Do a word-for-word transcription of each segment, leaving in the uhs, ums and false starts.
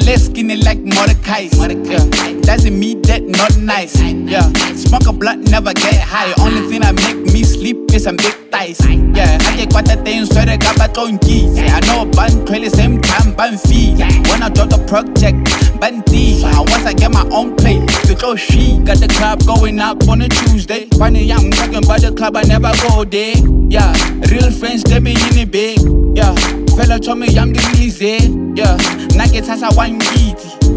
less skinny like Mordecai. Yeah. Doesn't mean that not nice. Yeah. Smoke a blunt, never get high. Only thing that make me sleep is some big thighs. Yeah. I get quite a thing, so they got back on keys. I know bun trail the same time, bun fee. When I drop the project, bun D. Once I get my own plate, to go she got the club going up on a Tuesday. Funny, I'm talking about the club, I never go there. Yeah. Real friends, they be in it big. Yeah. Fella told me I'm the release. Yeah. Nuggets has a one beat.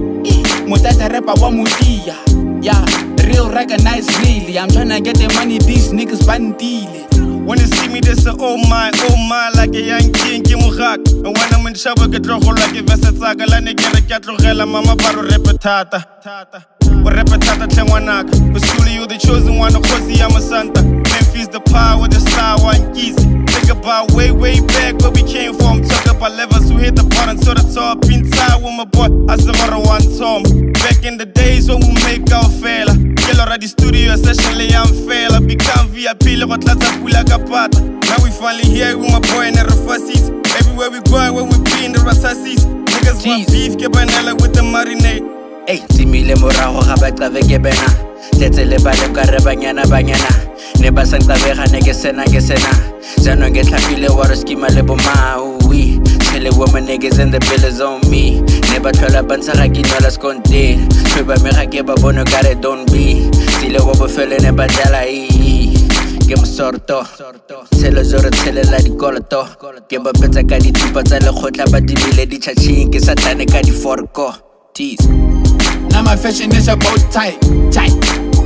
Mutata rapper one mutia. Yeah. Real recognize really. I'm tryna get the money, these niggas bandili. When you see me, they say, oh my, oh my, like a young king, Kimuhak. And when I'm in trouble, get rojo like a Vesataka, like a Catrogella, Mama Baro repetata. Or repetata Tewanaka. But surely you're the chosen one, of course, I'm a Santa. Memphis, the power, the star, one keys. Think about way, way back where we came from. Talk about levels who hit the bottom to the top. Inside with my boy, I said, one Tom. Back in the days when we make our fella. Kill already studio, especially I'm fail. I become V I P, but let's pull like a pat. Now we finally here with my boy in the Rafasis. Everywhere we go, when we be in the Rasasis. Niggas want beef, Kebanella with the marinade. Hey, see me le morago ga ba tla ke bena. Tetse le ba le ka re banyana banyana. Ne ba sa tlabega ne ke sena ke sena. Jano ke tlhapile wa re skima le bo ma. Oui, tell woman niggas in the bills on me. Ne ba tlhola ba ntsha ga ke nola skonte. Tshwe ba me ga ke ba bona ka re don't be. Sile wa bo fele ne ba dala e. Ke mo sorto. Tshelo zore tshele la dikoloto. Ke ba petsa ka ditupa tsa le khotla ba dibile di tšhatšhing ke satane ka di forko. Tease. Now my fashion is about tight, tight.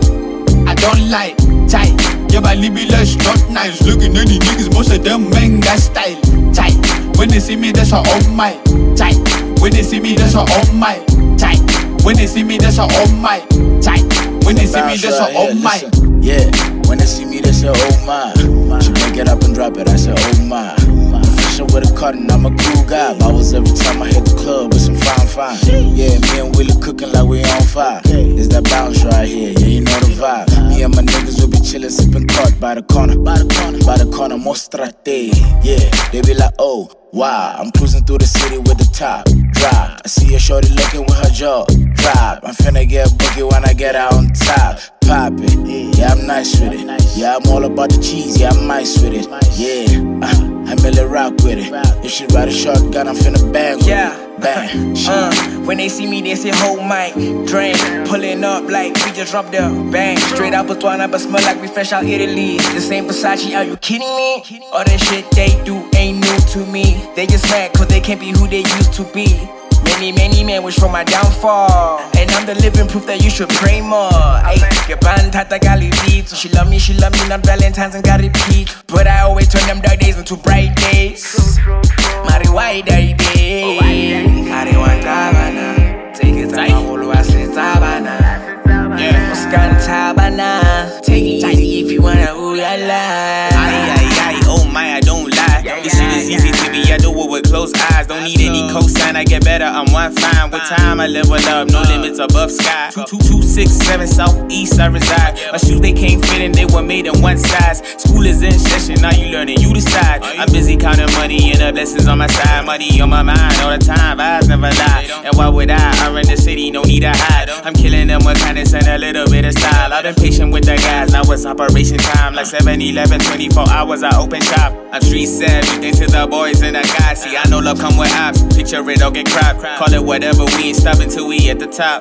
I don't like tight. Yeah, but libelous not nice. Looking at the niggas, most of them men got style, tight. When they see me, that's a oh my, tight. When they see me, that's a oh my, tight. When they see me, that's a oh my, tight. When they see me, that's a oh my. Yeah, when they see me, that's a oh my. She make it up and drop it, I say oh my. With a cotton, I'm a cool guy. Bobbles every time I hit the club with some fine fine. Yeah, me and Willie cooking like we on fire. It's that bounce right here, yeah, you know the vibe. Me and my niggas will be chillin', sippin' cart by the corner, by the corner, by the corner, mostrate. Yeah, they be like, oh, wow. I'm cruising through the city with the top drop. I see a shorty looking with her jaw drop. I'm finna get boogie when I get out on top. Pop it, yeah, I'm nice with it. Yeah, I'm all about the cheese, yeah, I'm nice with it. Yeah, uh, I really rock with it. If she ride a shotgun, I'm finna bang with yeah. it. Bang. Uh, when they see me, they say, hold my drink. Pulling up like we just dropped the bang. Straight out Botswana, but smell like we fresh out Italy. The same Versace, are you kidding me? All the shit they do ain't new to me. They just mad cause they can't be who they used to be. Many, many men wish for my downfall. And I'm the living proof that you should pray more. Ay, get banned, tata gali beat. So she love me, she love me, not Valentine's and got repeat. But I always turn them dark days into bright days. Mari white day day. Kari wan tabana. Take it time, holo asli tabana. Yeah, Muskan tabana. Take it easy if you wanna ooh la la. Ay, ay, ay, oh my, I don't lie. This shit is easy to me, I do it with closed eyes. Don't need any cosign, I get better, I'm one fine. With time, I level up, no limits above sky. Two, two, two, six, seven, southeast, I reside. My shoes, they can't fit and they were made in one size. School is in session, now you learning, you decide. I'm busy counting money and the blessings on my side. Money on my mind all the time, vibes never lie. And why would I? I run the city, no need to hide. I'm killing them with kindness and a little bit of style. I've been patient with the guys, now it's operation time. Like seven eleven, twenty-four hours, I open shop. I'm street savvy, thanks to the boys and the guys. See, I know love come with apps. Picture it, don't get crap. Call it whatever, we ain't stopping till we at the top.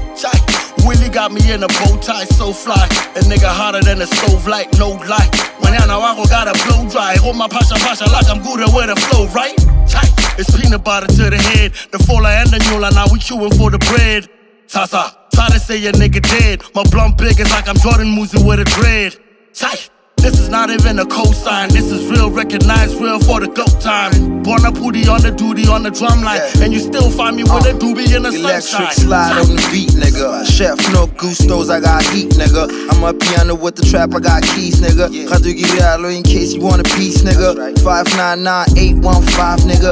Willie got me in a bow tie, so fly. A nigga hotter than a stove light, no lie. Mañana abajo got a blow dry. Hold my pasha pasha like I'm good at where the flow, right? Tight. It's peanut butter to the head. The fola and the mula, now we chewing for the bread. Tata, try to say a nigga dead. My blunt big is like I'm Jordan Muzi with a dread. Tight. This is not even a cosign. This is real, recognized real for the GOAT time. Born a pooty on the duty on the drum line, yeah. And you still find me with uh, a doobie in the electric sunshine. Slide on the beat, nigga. Chef, no gustos, I got heat, nigga. I'm a piano with the trap, I got keys, nigga. Yeah. In case you want a piece, nigga. Right. five nine nine eight one five, nigga. Yeah.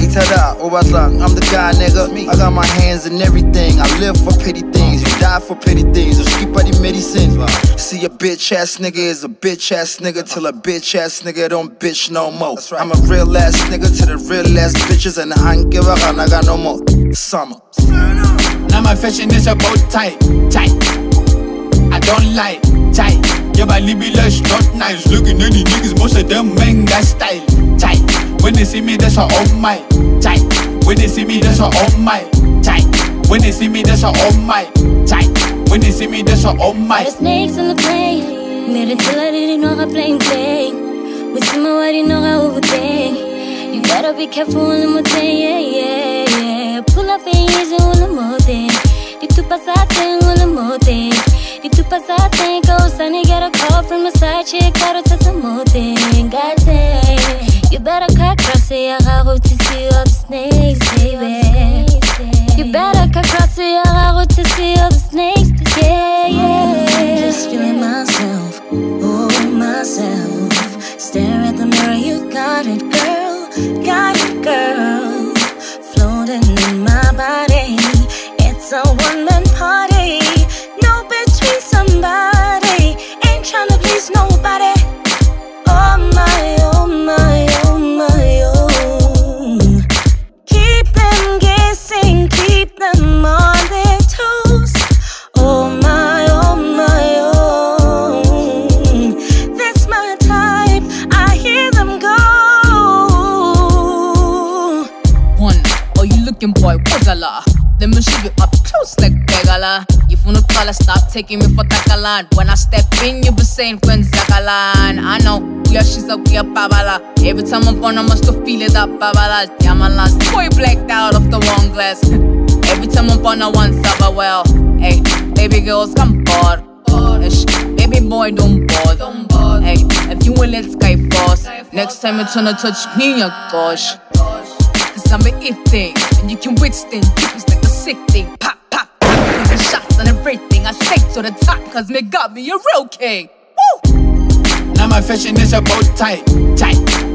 tada, Obatlang, I'm the guy, nigga. I got my hands in everything. I live for petty things, you die for petty things. So keep the medicine. See a bitch ass nigga is a bitch ass nigga till a bitch ass nigga don't bitch no more. I'm a real ass nigga to the real ass bitches, and I ain't give a gun, I got no more. Summer. Now my fashion is about tight, tight. I don't like tight. Yeah, my libby-lush, not nice. Looking at the niggas, most of them men got style. Tight. When they see me, that's a oh my. Tight. When they see me, that's a oh my. Tight. When they see me, that's a oh my. Tight. When they see me, that's a oh my. The snakes on the plane. Made it till I didn't know I'm playing playing. With some I didn't know I overthink. You better be careful on the motel, yeah, yeah, yeah. Pull up and easy on the motel. Di tu pasate on the motel. Di tu pasate, go sunny, get a call from a side chick, gotta tell some more thing. Goddamn, you better cut across the yard to see all the snakes, baby. You better cut across the yard to see all the snakes, yeah, yeah. Just feeling myself, oh myself. Stare at the mirror, you got it, girl, got it, girl. Floating in my body, it's a one-man party. No between somebody, ain't tryna please nobody. Oh my, oh my, oh my, oh. Keep them guessing, keep them on their toes. Oh my, oh my, oh. That's my type, I hear them go. One, oh you looking boy, what's a la? Let me show you up close like Begala. If you no color, stop taking me for Takalan. When I step in, you be saying when Zakalan. I know, we are she's up, we are Babala. Every time I'm born, I must have feel it up, Babala. Yeah, my last boy blacked out of the one glass. Every time I'm born, I want Saba well. Hey, baby girls, come bored. Baby boy, don't bother. Hey, if you will, let's sky force. Next time it's gonna touch me, oh gosh. Cause I'm an it thing, and you can withstand. It's like a sick thing. Pop, pop, pop. Taking shots and everything. I stay to the top, cause me got me a real king. Woo! Now my fashion is about tight, tight.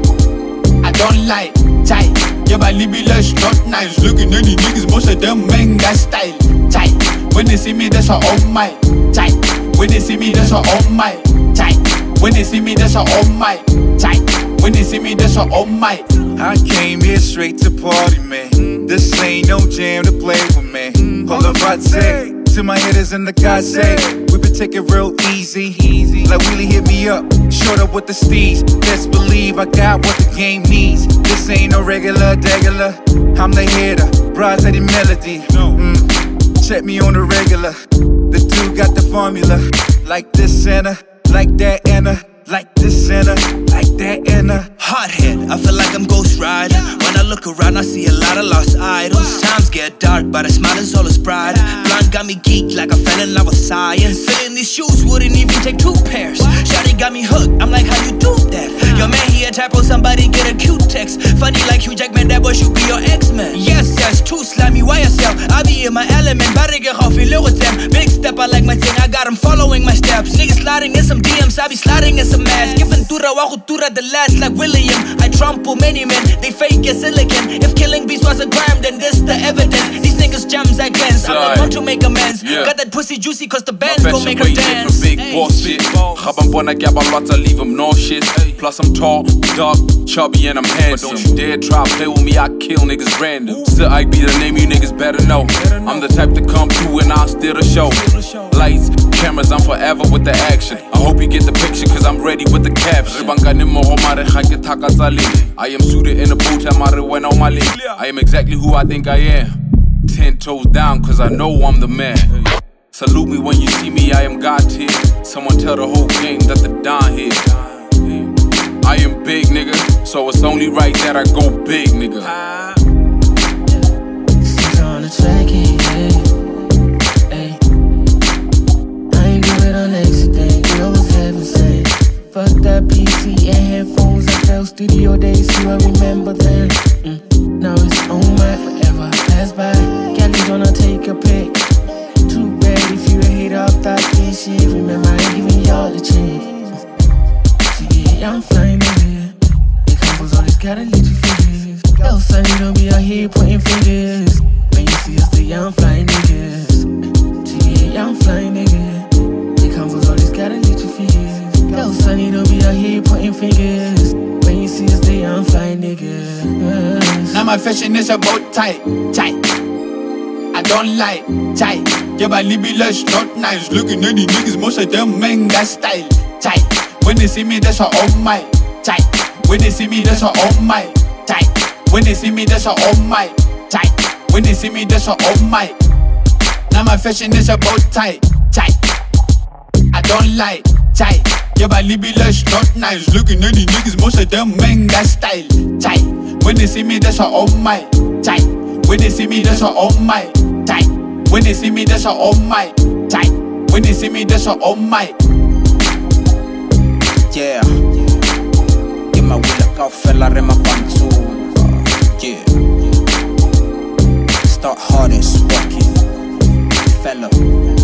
I don't like tight. Yeah, my libby-lush, not nice. Looking at the niggas, most of them men got style. Tight. When they see me, that's a oh my. Tight. When they see me, that's a oh my. Tight. When they see me, that's a oh my. Tight. When they see me, that's a oh my. I came here straight to party, man. This ain't no jam to play with, man. Hold up, I say to my hitters in the God say, we been taking real easy, easy. Like Willie hit me up, short up with the steez. Best believe I got what the game needs. This ain't no regular degular. I'm the hitter, bras at the melody. Mm. Check me on the regular. The dude got the formula. Like this Anna, like that Anna. Like this Anna, like that Anna. Hothead, I feel like I'm Ghost Rider. When I look around, I see a lot of lost idols. Times get dark, but a smile is always brighter. Blonde got me geeked like I fell in love with science. Filling these shoes wouldn't even take two pairs. Shawty got me hooked, I'm like, how you do that? Your man, he a typo, somebody get a cute text. Funny like Hugh Jackman, that boy should be your X-Men. Yes, yes, too slimy, why yourself? I be in my element, better get off in with them. Big step, I like my thing, I got him following my steps. Niggas sliding in some D Ms, I be sliding in some ass. Giving tura, wahu tura, the last like William. I trample many men, they fake as silicon. If killing bees was a crime, then this the evidence. These niggas jams against, I'm not one to make amends. Yeah. Got that pussy juicy cause the band's gon' make her dance. Big boss shit. Gabambona gabalata, leave him no shit. Plus I'm tall, dark, chubby, and I'm handsome. But don't you dare try play with me, I kill niggas random. Still I be the name you niggas better know. I'm the type to come through and I'll steal the show. Lights, cameras, I'm forever with the action. I hope you get the picture cause I'm ready with the caption. I am suited in a boot, I am exactly who I think I am. Ten toes down cause I know I'm the man. Salute me when you see me, I am God tier. Someone tell the whole game that the Don here. I am big, nigga, so it's only right that I go big, nigga. She's on the track, yeah, hey. I ain't do it on accident, you know what's heaven saying. Fuck that P C and headphones, I felt studio days, so I remember then. Mm. Now it's on my whatever pass by. Kelly's gonna take a pic. Too bad if you hate off that piece, shit. Remember I ain't giving y'all the chance. So yeah, I'm flying over here. The couples always gotta let you feel this. Yo, Sonny, don't be out here pointing fingers. When you see us, the young flying niggas. G, young flying nigga. They come with all these catalytic figures. Yo, Sonny, don't be out here pointing fingers. When you see us, the young flying niggas. Now my fashion is about tight, tight. I don't like tight. Yeah, my libby not nice. Looking at the niggas, most of them men got style. Tight. When they see me, that's a oh my. Tight. When they see me, that's a oh my. Tight. When they see me, that's a oh my. Tight. When they see me, that's a oh my. Now my fashion is about tight, tight. I don't like tight. Yeah, my libby not nice. Looking at the niggas, most of them men got style. Tight. When they see me, that's a oh my. Tight. When they see me, that's a oh my. Tight. When they see me, that's a oh my. Tight. When they see me, that's a oh my. Yeah. Give my wheel a cow fella in my bantu. Yeah. Start hardest walking. Fella.